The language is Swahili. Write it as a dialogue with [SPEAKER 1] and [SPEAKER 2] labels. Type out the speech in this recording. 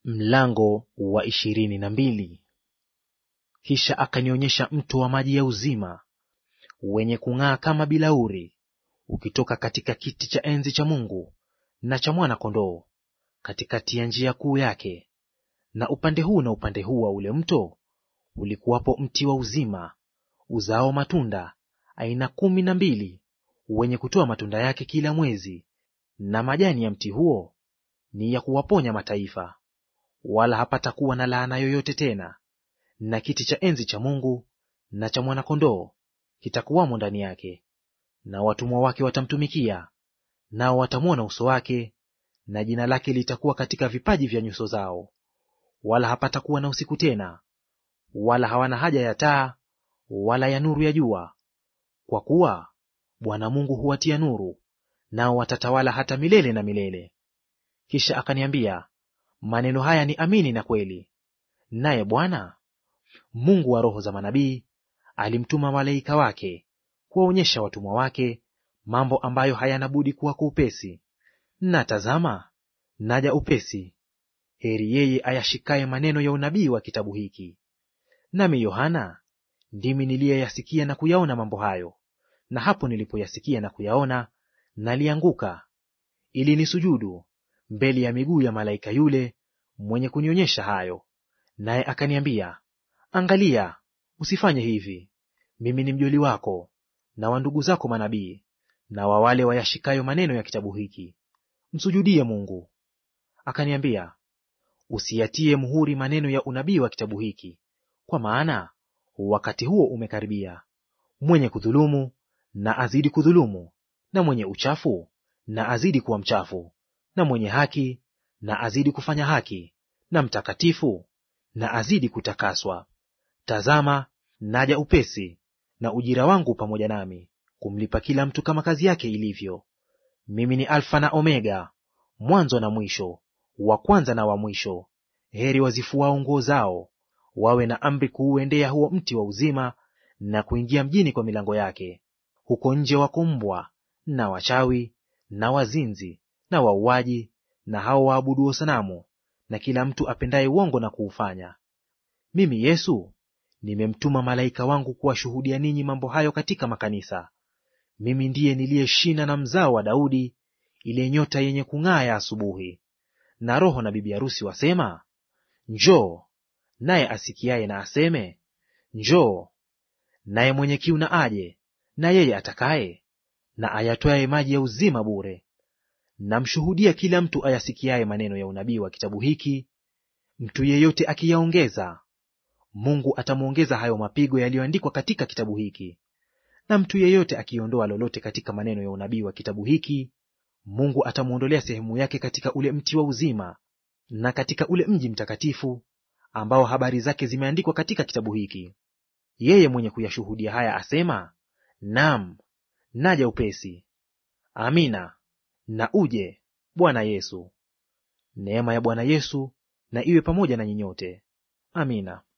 [SPEAKER 1] Mlango wa 22. Kisha akanionyesha mto wa maji ya uzima wenye kung'aa kama bilauri, ukitoka katika kiti cha enzi cha Mungu na cha Mwana-Kondoo, katikati ya njia kuu yake. Na upande huu na upande huu wa ule mto ulikuwapo mti wa uzima, uzao matunda aina 12, wenye kutoa matunda yake kila mwezi, na majani ya mti huo ni ya kuwaponya mataifa. Wala hapatakuwa na laana yoyote tena, na kiti cha enzi cha Mungu na cha Mwana-Kondoo kitakuwamo ndani yake. Na watumwa wake watamtumikia, nao watamwona uso wake, na jina lake litakuwa katika vipaji vya nyuso zao. Wala hapatakuwa na usiku tena, wala hawana haja ya taa wala ya nuru ya jua, kwa kuwa Bwana Mungu huwatia nuru, nao watatawala hata milele na milele. Kisha akaniambia, maneno haya ni amini na kweli. Naye Bwana Mungu wa roho za manabii alimtuma malaika wake kuwaonyesha watumwa wake mambo ambayo hayana budi kuwa kwa upesi. Na tazama, naja upesi. Heri yeye ayashikaye maneno ya unabii wa kitabu hiki. Nami Yohana ndimi niliyeyasikia na kuyaona mambo hayo. Na hapo nilipoyasikia na kuyaona, nalianguka ili nisujudu mbele ya miguu ya malaika yule mwenye kunionyesha hayo. Naye akaniambia, angalia, usifanye hivi. Mimi ni mjoli wako na wa ndugu zako manabii, na wa wale wayashikayo maneno ya kitabu hiki. Msujudie Mungu. Akaniambia, usiyatie muhuri maneno ya unabii wa kitabu hiki, kwa maana wakati huo umekaribia. Mwenye kudhulumu na azidi kudhulumu, na mwenye uchafu na azidi kuwa mchafu, na mwenye haki na azidi kufanya haki, na mtakatifu na azidi kutakaswa. Tazama, naja upesi, na ujira wangu pamoja nami, kumlipa kila mtu kama kazi yake ilivyo. Mimi ni Alfa na Omega, mwanzo na mwisho, wa kwanza na wa mwisho. Heri wazifuao nguo zao, wawe na amri kuuendea huo mti wa uzima, na kuingia mjini kwa milango yake. Huko nje wako mbwa na wachawi na wazinzi na wauaji na hao waabuduo sanamu, na kila mtu apendaye uongo na kuufanya. Mimi Yesu nimemtuma malaika wangu kuwashuhudia ninyi mambo hayo katika makanisa. Mimi ndiye niliye shina na mzao wa Daudi, ile nyota yenye kung'aa ya asubuhi. Na Roho na bibi harusi wasema, njoo. Naye asikiaye na aseme, njoo. Naye mwenye kiu na aje, na yeye atakaye, na ayatwaye maji ya uzima bure. Namshuhudia kila mtu ayasikiaye maneno ya unabii wa kitabu hiki, mtu yeyote akiyaongeza, Mungu atamwongeza hayo mapigo yaliyoandikwa katika kitabu hiki. Na mtu yeyote akiondoa lolote katika maneno ya unabii wa kitabu hiki, Mungu atamwondolea sehemu yake katika ule mti wa uzima na katika ule mji mtakatifu, ambao habari zake zimeandikwa katika kitabu hiki. Yeye mwenye kuyashuhudia haya asema, naam, naja upesi. Amina. Na uje, Bwana Yesu. Neema ya Bwana Yesu na iwe pamoja na nyinyote. Amina.